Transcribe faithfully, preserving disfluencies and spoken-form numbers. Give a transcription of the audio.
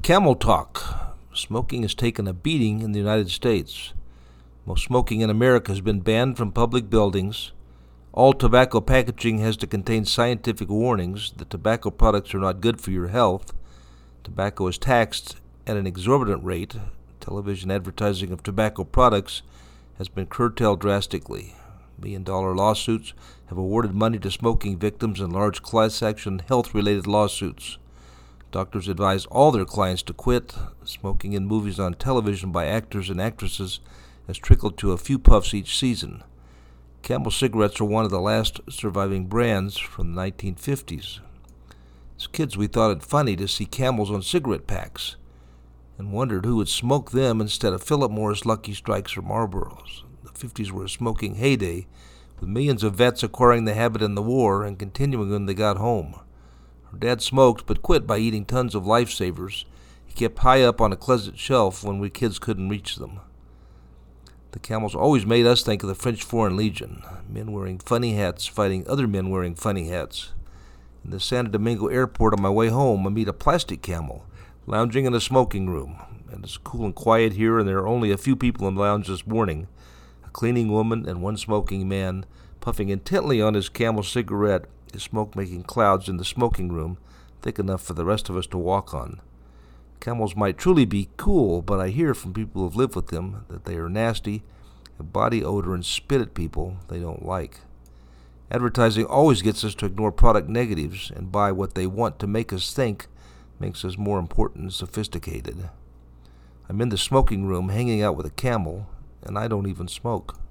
Camel talk. Smoking has taken a beating in the United States. Most smoking in America has been banned from public buildings. All tobacco packaging has to contain scientific warnings that tobacco products are not good for your health. Tobacco is taxed at an exorbitant rate. Television advertising of tobacco products has been curtailed drastically. Million-dollar lawsuits have awarded money to smoking victims in large class-action health-related lawsuits. Doctors advise all their clients to quit. Smoking in movies on television by actors and actresses has trickled to a few puffs each season. Camel cigarettes are one of the last surviving brands from the nineteen fifties. As kids, we thought it funny to see Camels on cigarette packs and wondered who would smoke them instead of Philip Morris Lucky Strikes or Marlboros. The fifties were a smoking heyday, with millions of vets acquiring the habit in the war and continuing when they got home. Her dad smoked, but quit by eating tons of lifesavers he kept high up on a closet shelf when we kids couldn't reach them. The Camels always made us think of the French Foreign Legion, men wearing funny hats fighting other men wearing funny hats. In the Santo Domingo airport on my way home, I meet a plastic camel lounging in a smoking room. And it's cool and quiet here, and there are only a few people in the lounge this morning. A cleaning woman and one smoking man puffing intently on his Camel cigarette, his smoke making clouds in the smoking room thick enough for the rest of us to walk on. Camels might truly be cool, but I hear from people who have lived with them that they are nasty, have body odor, and spit at people they don't like. Advertising always gets us to ignore product negatives and buy what they want to make us think makes us more important and sophisticated. I'm in the smoking room hanging out with a camel, and I don't even smoke.